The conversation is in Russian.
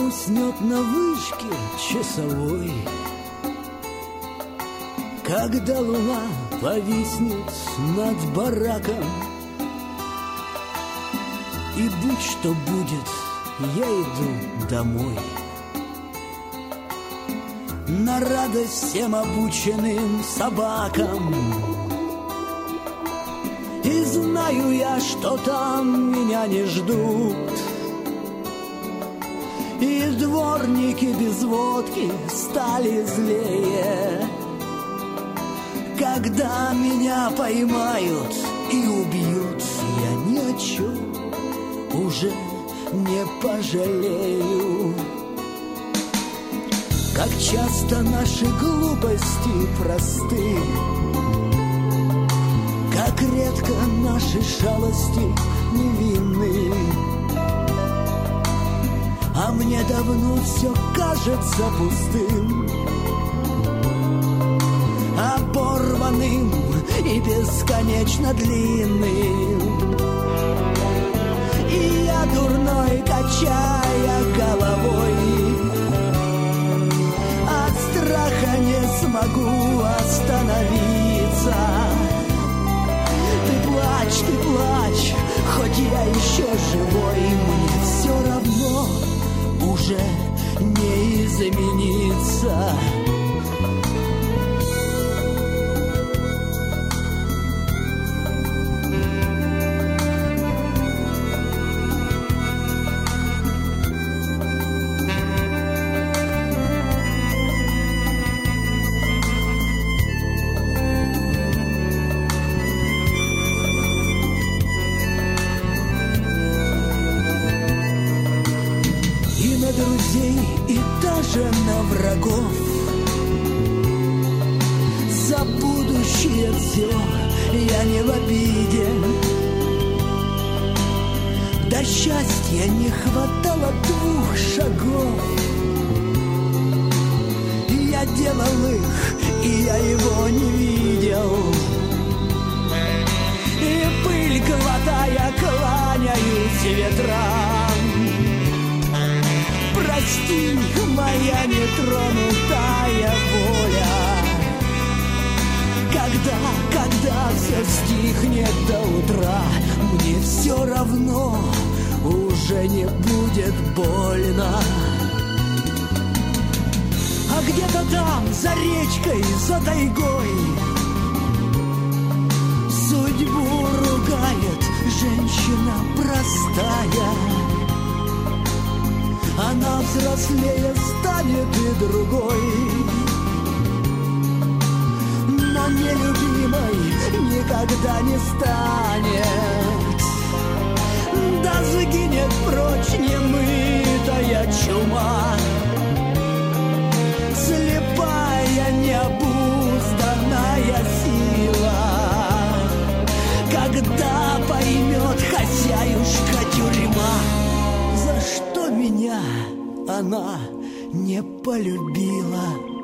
уснет на вышке часовой, когда луна повиснет над бараком. И будь что будет, я иду домой, на радость всем обученным собакам. И знаю я, что там меня не ждут, и дворники без водки стали злее. Когда меня поймают и убьют, я ни о чем уже не пожалею. Как часто наши глупости просты, как редко наши шалости невинны. А мне давно все кажется пустым, оборванным и бесконечно длинным. И я дурной, качая головой, от страха не смогу остановиться. Ты плачь, хоть я еще живой, мне все равно уже не измениться. И даже на врагов за будущее все я не в обиде. До счастья не хватало 2 шагов. Я делал их, и я его не видел. И пыль глотая, кланяюсь ветрам. Прости, моя нетронутая воля. Когда все стихнет до утра, мне все равно уже не будет больно. А где-то там, за речкой, за тайгой, судьбу ругает женщина простая. Она взрослее станет и другой, но нелюбимой никогда не станет. Да сгинет прочь немытая чума, слепая необузданная сила. Когда поймет хозяюшка тюрьма, за что меня она не полюбила.